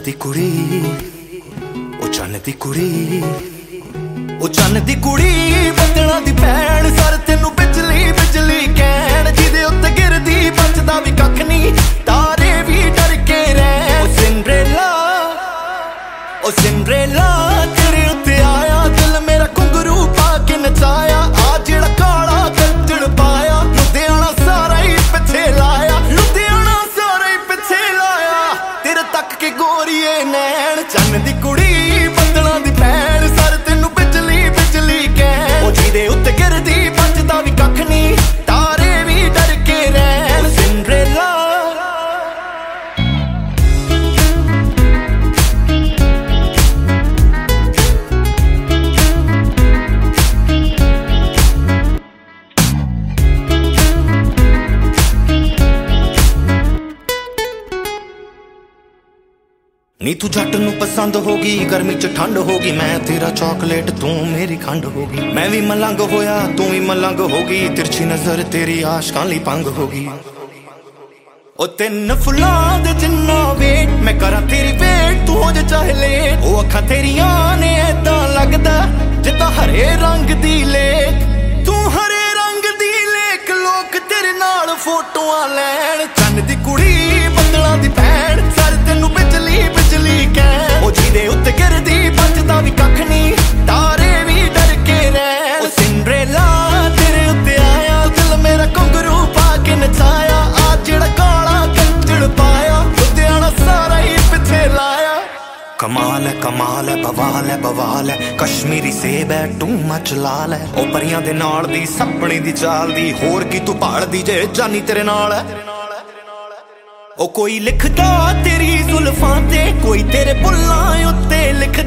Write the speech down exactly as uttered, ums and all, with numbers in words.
दी कुड़ी ओ चन्न दी कुड़ी ओ चन्न दी कुड़ी बदला दी भैन सर तेनू बिजली बिजली कहण जिदे उत्ते गिरदी बचदा भी कख नहीं तारे भी डर के रहन ओ सिंड्रेला ओ सिंड्रेला तेरे उत्ते आया दिल मेरा घुंघरू पा के नचाया आ जेड़ा काला गज्जड़ पाया लुधियाना सारा ही पिछे लाया लुधियाना सारा ही पिछे लाया तेरे तक के गोरीए नैन चन्न दी कुड़ी बदला दी भैन सर तेनू बिजली बिजली कहण ओ जिदे उत्ते गिरदी बचदा भी कख नहीं तारे भी डर के रहन सिंड्रेला नी तू जट नू पसंद होगी गर्मी च ठंड होगी मैं तेरा चॉकलेट तू मेरी खंड होगी मैं भी मलंग होया तू भी मलंग होगी तिरछी नजर तेरी आशकां लई भंग होगी ओ तिन फुलां दे जिन्ना वेट मैं करा तेरी वेट तू हो जा चाहे लेट ओ अखां तेरियां ने ऐदां लगदा जिद्दां हरे रंग दी लेक तू हरे रंग दी लेक लोक तेरे नाल फोटोआं लैण चन्न दी कुड़ी बदला दी भैन सर तेनू बिजली बिजली कहण ओ जिदे उत्ते गिरदी बचदा भी कख नहीं तारे भी डर के रहन ओ सिंड्रेला तेरे उत्ते आया दिल मेरा घुंघरू पा के नचाया आ जेड़ा काला गज्जड़ पाया लुधियाना सारा ही पिछे लाया कमाल है कमाल है बवाल है बवाल है कश्मीरी सेब है टू मच लाल है ओ परियां दे नाल दी सपने दी चाल दी होर की तू भालदी जे जानी तेरे नाल है ओ कोई लिखदा तेरी जुल्फां ते कोई तेरे बुल्लां उत्ते लिख